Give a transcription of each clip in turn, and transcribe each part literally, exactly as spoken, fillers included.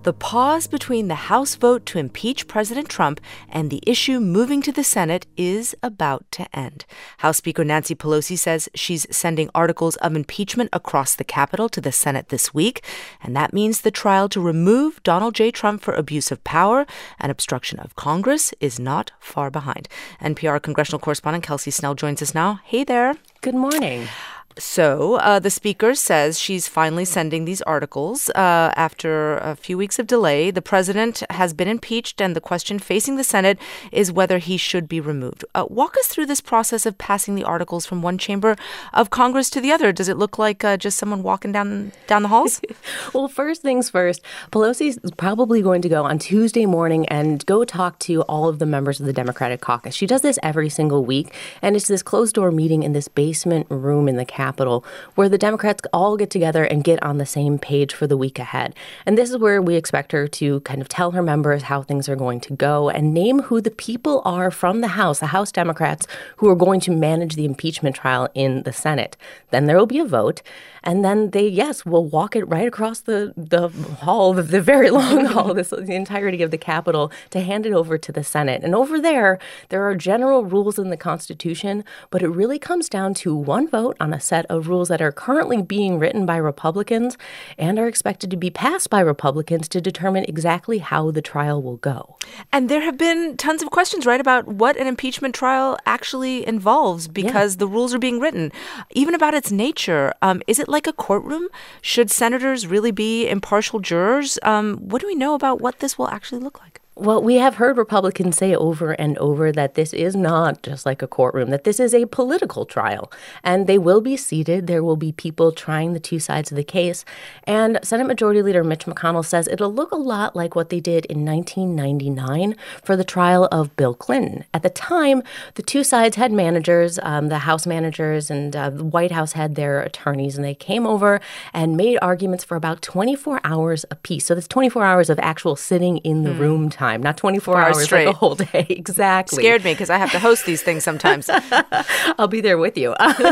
The pause between the House vote to impeach President Trump and the issue moving to the Senate is about to end. House Speaker Nancy Pelosi says she's sending articles of impeachment across the Capitol to the Senate this week, and that means the trial to remove Donald J. Trump for abuse of power and obstruction of Congress is not far behind. N P R congressional correspondent Kelsey Snell joins us now. Hey there. Good morning. So uh, the speaker says she's finally sending these articles uh, after a few weeks of delay. The president has been impeached, and the question facing the Senate is whether he should be removed. Uh, walk us through this process of passing the articles from one chamber of Congress to the other. Does it look like uh, just someone walking down down the halls? Well, first things first, Pelosi's probably going to go on Tuesday morning and go talk to all of the members of the Democratic caucus. She does this every single week, and it's this closed-door meeting in this basement room in the Capitol. Capitol, where the Democrats all get together and get on the same page for the week ahead. And this is where we expect her to kind of tell her members how things are going to go and name who the people are from the House, the House Democrats, who are going to manage the impeachment trial in the Senate. Then there will be a vote. And then they, yes, will walk it right across the, the hall, the, the very long hall, this, the entirety of the Capitol, to hand it over to the Senate. And over there, there are general rules in the Constitution, but it really comes down to one vote on a set of rules that are currently being written by Republicans and are expected to be passed by Republicans to determine exactly how the trial will go. And there have been tons of questions, right, about what an impeachment trial actually involves because yeah. the rules are being written, even about its nature. Um, is it like a courtroom? Should senators really be impartial jurors? Um, what do we know about what this will actually look like? Well, we have heard Republicans say over and over that this is not just like a courtroom, that this is a political trial. And they will be seated. There will be people trying the two sides of the case. And Senate Majority Leader Mitch McConnell says it'll look a lot like what they did in nineteen ninety-nine for the trial of Bill Clinton. At the time, the two sides had managers, um, the House managers and uh, the White House had their attorneys, and they came over and made arguments for about twenty-four hours apiece. So that's twenty-four hours of actual sitting in the mm. room time. Not twenty-four hours, hours like a whole day. Exactly. Scared me because I have to host these things sometimes. I'll be there with you.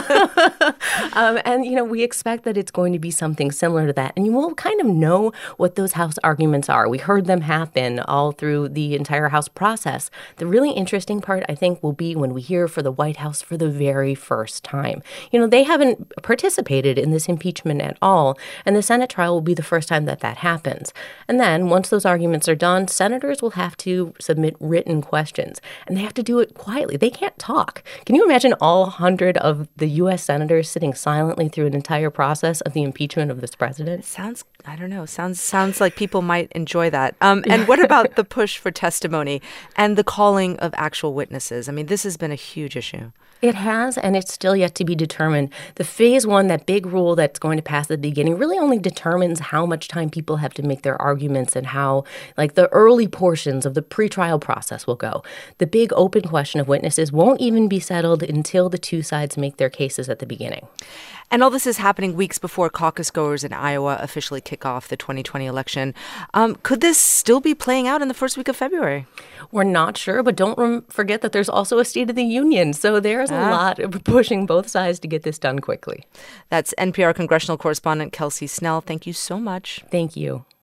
um, and, you know, we expect that it's going to be something similar to that. And you will kind of know what those House arguments are. We heard them happen all through the entire House process. The really interesting part, I think, will be when we hear for the White House for the very first time. You know, they haven't participated in this impeachment at all. And the Senate trial will be the first time that that happens. And then once those arguments are done, senators will have to submit written questions, and they have to do it quietly. They can't talk. Can you imagine all one hundred of the U S senators sitting silently through an entire process of the impeachment of this president? Sounds, I don't know, sounds sounds like people might enjoy that. Um, and what about the push for testimony and the calling of actual witnesses? I mean, this has been a huge issue. It has, and it's still yet to be determined. The phase one, that big rule that's going to pass at the beginning, really only determines how much time people have to make their arguments and how, like, the early portions of the pretrial process will go. The big open question of witnesses won't even be settled until the two sides make their cases at the beginning. And all this is happening weeks before caucus goers in Iowa officially kick off the twenty twenty election. Um, could this still be playing out in the first week of February? We're not sure, but don't rem- forget that there's also a State of the Union. So there's a ah. lot of pushing both sides to get this done quickly. That's N P R congressional correspondent Kelsey Snell. Thank you so much. Thank you.